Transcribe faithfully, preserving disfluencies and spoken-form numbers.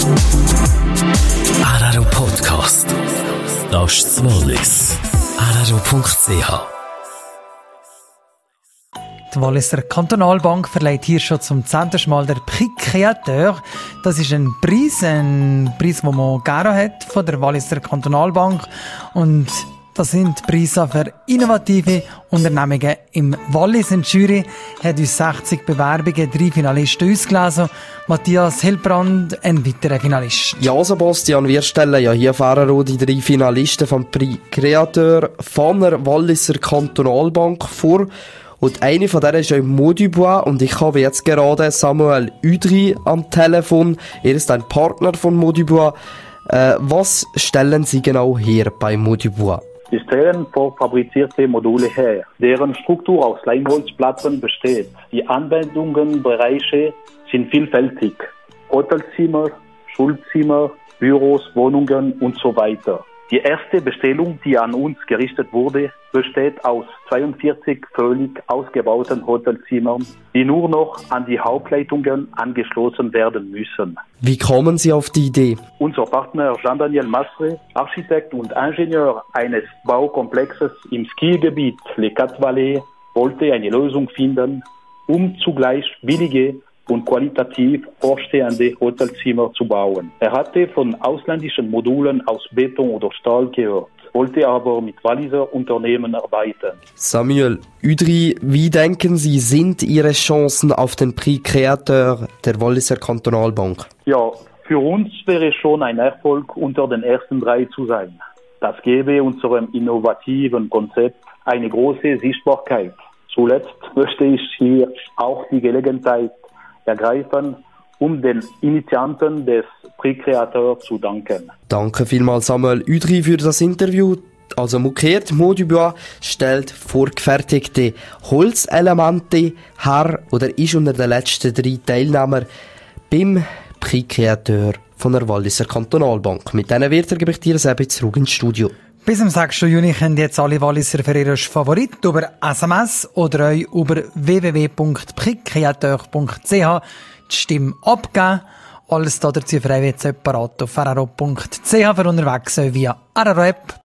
Araro Podcast. Das ist das Wallis. araro punkt c h. Die Walliser Kantonalbank verleiht hier schon zum zehnten Mal der Prix Créateur. Das ist ein Preis, ein Preis, den man gerne hat von der Walliser Kantonalbank. Und das sind Preise für innovative Unternehmungen im Wallis. In die Jury hat uns sechzig Bewerbungen, drei Finalisten ausgelesen. Matthias Hilbrand, ein weiterer Finalist. Ja, Sebastian, wir stellen ja hier fahren die drei Finalisten vom Prix Créateur von der Walliser Kantonalbank vor. Und eine von denen ist ja Mo Dubois und ich habe jetzt gerade Samuel Udry am Telefon. Er ist ein Partner von Mo Dubois. Äh, was stellen Sie genau her bei Mo Dubois? Sie stellen vorfabrizierte Module her, deren Struktur aus Leinholzplatten besteht. Die Anwendungsbereiche sind vielfältig. Hotelzimmer, Schulzimmer, Büros, Wohnungen und so weiter. Die erste Bestellung, die an uns gerichtet wurde, besteht aus zweiundvierzig völlig ausgebauten Hotelzimmern, die nur noch an die Hauptleitungen angeschlossen werden müssen. Wie kommen Sie auf die Idee? Unser Partner Jean-Daniel Mastre, Architekt und Ingenieur eines Baukomplexes im Skigebiet Les Quatre Vallées, wollte eine Lösung finden, um zugleich billige und qualitativ vorstehende Hotelzimmer zu bauen. Er hatte von ausländischen Modulen aus Beton oder Stahl gehört, wollte aber mit Walliser Unternehmen arbeiten. Samuel Udry, wie denken Sie, sind Ihre Chancen auf den Prix Créateur der Walliser Kantonalbank? Ja, für uns wäre schon ein Erfolg, unter den ersten drei zu sein. Das gäbe unserem innovativen Konzept eine große Sichtbarkeit. Zuletzt möchte ich hier auch die Gelegenheit ergreifen, um den Initianten des Prix Créateur zu danken. Danke vielmals Samuel Udry für das Interview. Also umgekehrt, Mo Dubois stellt vorgefertigte Holzelemente her oder ist unter den letzten drei Teilnehmern beim Prix Créateur von der Walliser Kantonalbank. Mit diesen Werten gebe ich dir selbst zurück ins Studio. Bis zum sechsten Juni können jetzt alle Walliser für ihren Favorit über S M S oder euch über w w w punkt prix créateur punkt c h die Stimme abgeben. Alles dazu frei wird separat auf araro punkt c h für unterwegs via Araro App.